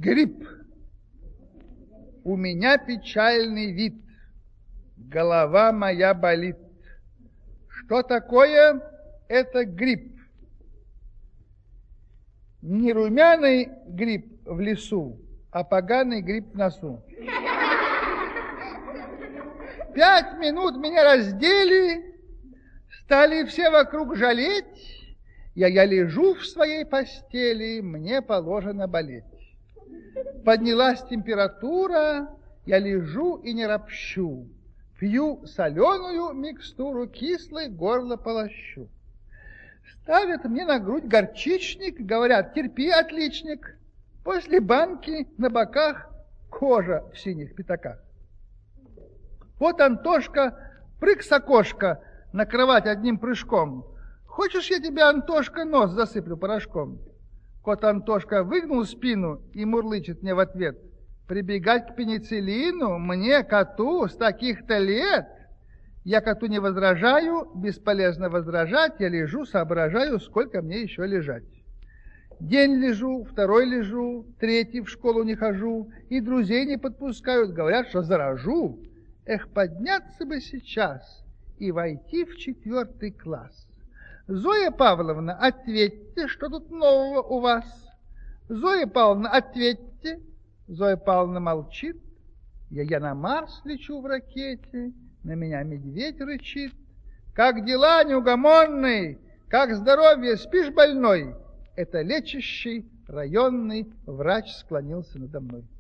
грипп. У меня печальный вид, голова моя болит. Что такое? Это грипп. Не румяный гриб в лесу, а поганый гриб в носу. 5 минут меня раздели, стали все вокруг жалеть. Я лежу в своей постели, мне положено болеть. Поднялась температура, я лежу и не ропщу. Пью соленую микстуру, кислый горло полощу. Ставят мне на грудь горчичник, говорят: терпи, отличник. После банки на боках кожа в синих пятаках. Вот Антошка прыг с окошка на кровать одним прыжком. Хочешь, я тебе, Антошка, нос засыплю порошком? Кот Антошка выгнул спину и мурлычет мне в ответ: прибегать к пенициллину мне, коту, с таких-то лет? Я коту не возражаю, бесполезно возражать, я лежу, соображаю, сколько мне еще лежать. День лежу, второй лежу, третий в школу не хожу, и друзей не подпускают, говорят, что заражу. Эх, подняться бы сейчас и войти в 4 класс. Зоя Павловна, ответьте, что тут нового у вас? Зоя Павловна, ответьте. Зоя Павловна молчит. Я на Марс лечу в ракете, на меня медведь рычит. Как дела, неугомонный? Как здоровье, спишь, больной? Это лечащий районный врач склонился надо мной.